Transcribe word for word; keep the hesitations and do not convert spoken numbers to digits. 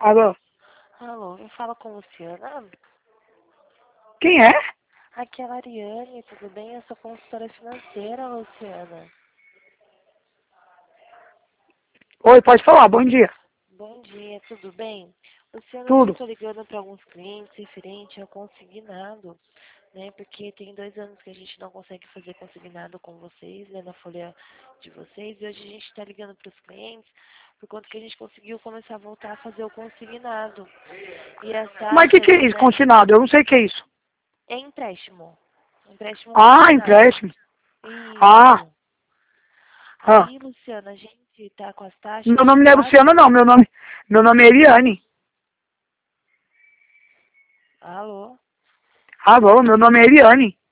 Alô? Alô, eu falo com a Luciana? Quem é? Aqui é a Ariane, tudo bem? Eu sou consultora financeira, Luciana. Oi, pode falar, bom dia. Bom dia, tudo bem? Luciana, eu Tudo. estou ligando para alguns clientes referente ao consignado, né? Porque tem dois anos que a gente não consegue fazer consignado com vocês, né? Na folha de vocês. E hoje a gente está ligando para os clientes por conta que a gente conseguiu começar a voltar a fazer o consignado. E as Mas o que, taxas, que é isso, né? consignado? Eu não sei o que é isso. É empréstimo. Empréstimo Ah, consignado. empréstimo. Ah, Isso. ah. Aí, Luciana, a gente tá com as taxas Meu de nome não é quatro. Luciano, não. Meu nome, meu nome é Eliane. Alô? Alô, meu nome é Eliane.